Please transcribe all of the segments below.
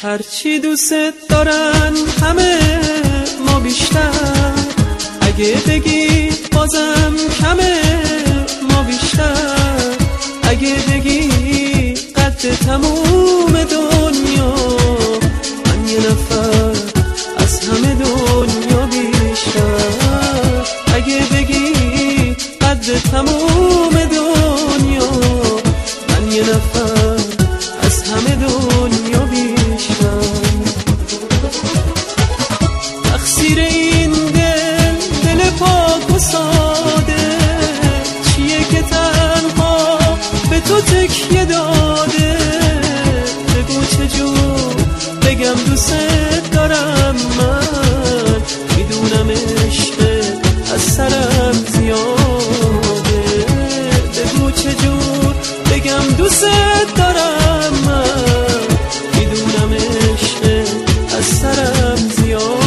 هرچی دوست دارن همه ما بیشتر، اگه بگی بازم کمه ما بیشتر، اگه بگی قد تموم دنیا من یه نفر از همه دنیا بیشتر، اگه بگی قد تموم دنیا من یه نفر از همه دنیا بیشتر. تقصیر این دل پاک و ساده چیه که تنها به تو تکیه داده؟ بگو چجور بگم دوست دارم، من میدونم عشق از سرم زیاده. بگو چجور بگم دوست دارم، من میدونم عشق از سرم زیاده.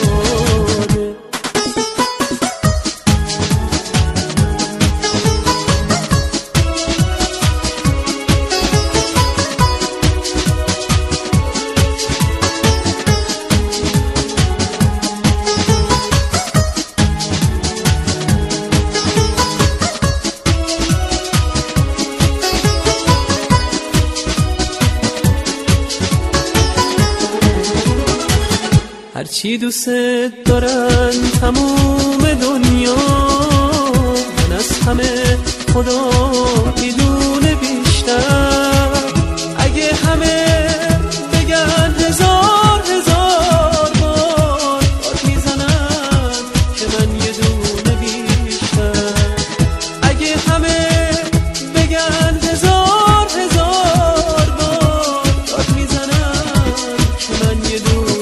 هرچی دوست دارن تموم دنیا، من از همه خدا میدونه بیشتر. اگه همه بگن هزار هزار بار داد میزنن که من یه دونه بیشتر، اگه همه بگن هزار هزار بار داد میزنن که من یه دونه.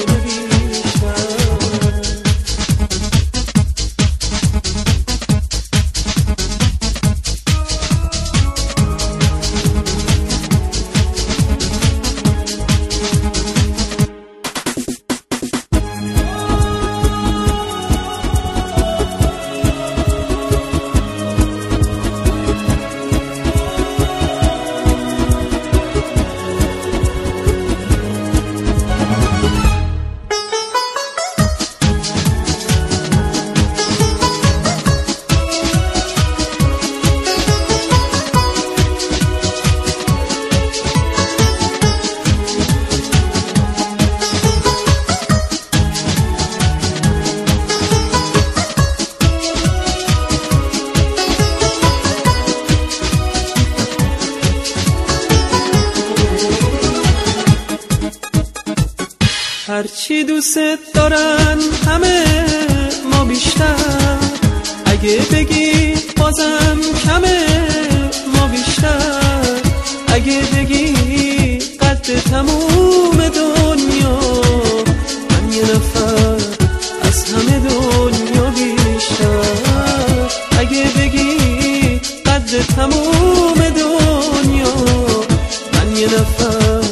هرچی دوست دارن همه ما بیشتر، اگه بگی بازم کمه ما بیشتر، اگه بگی قد تموم دنیا من یه نفر از همه دنیا بیشتر، اگه بگی قد تموم دنیا من یه نفر